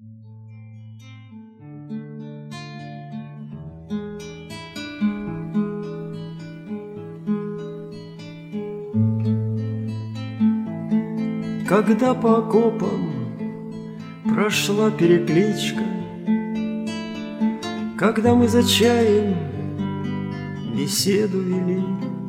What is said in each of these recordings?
Когда по окопам прошла перекличка, когда мы за чаем беседу вели,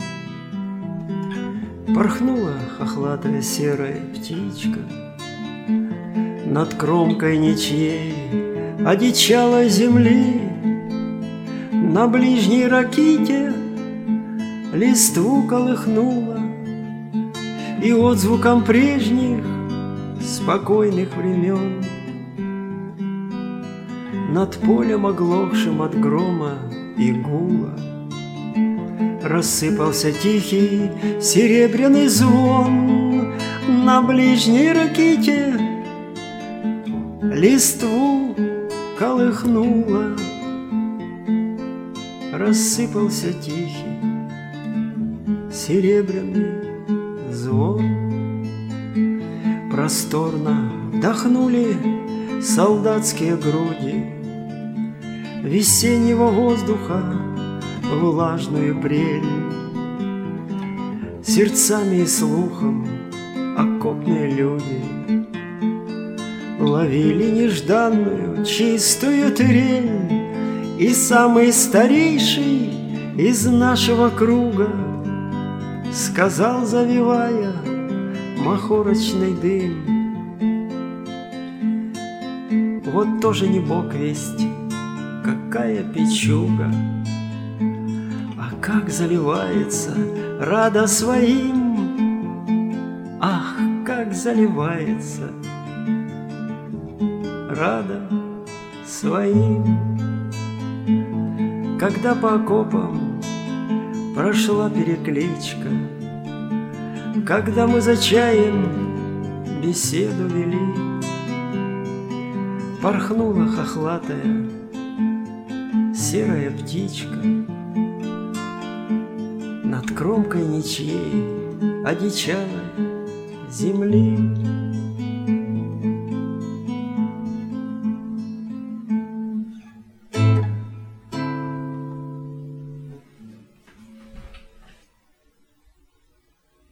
порхнула хохлатая серая птичка над кромкой ничьей одичалой земли. На ближней раките листву колыхнула, и отзвуком прежних спокойных времен над полем, оглохшим от грома и гула, рассыпался тихий серебряный звон. На ближней раките листву колыхнула, рассыпался тихий серебряный звон. Просторно вдохнули солдатские груди весеннего воздуха влажную прель. Сердцами и слухом окопные люди ловили нежданную чистую трель. И самый старейший из нашего круга сказал, завивая махорочный дым: вот тоже не бог весть, какая печуга, а как заливается рада своим, ах, как заливается рада своим. Когда по окопам прошла перекличка, когда мы за чаем беседу вели, порхнула хохлатая серая птичка над кромкой ничьей одичалой земли.